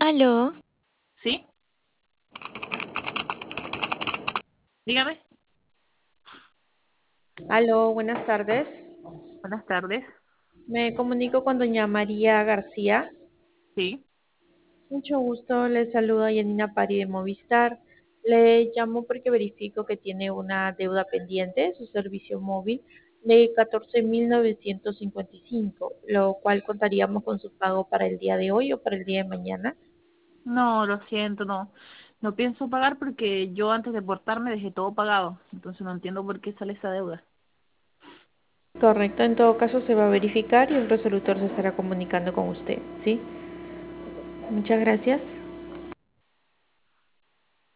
Aló, ¿Sí? Dígame. Aló, buenas tardes. Buenas tardes. Me comunico con doña María García. Sí. Mucho gusto, le saluda Yanina Pari de Movistar. Le llamo porque verifico que tiene una deuda pendiente, su servicio móvil, de 14.955, lo cual contaríamos con su pago para el día de hoy o para el día de mañana. No, lo siento, no. No pienso pagar porque yo antes de portarme dejé todo pagado. Entonces no entiendo por qué sale esa deuda. Correcto, en todo caso se va a verificar y el resolutor se estará comunicando con usted, ¿sí? Ok. Muchas gracias.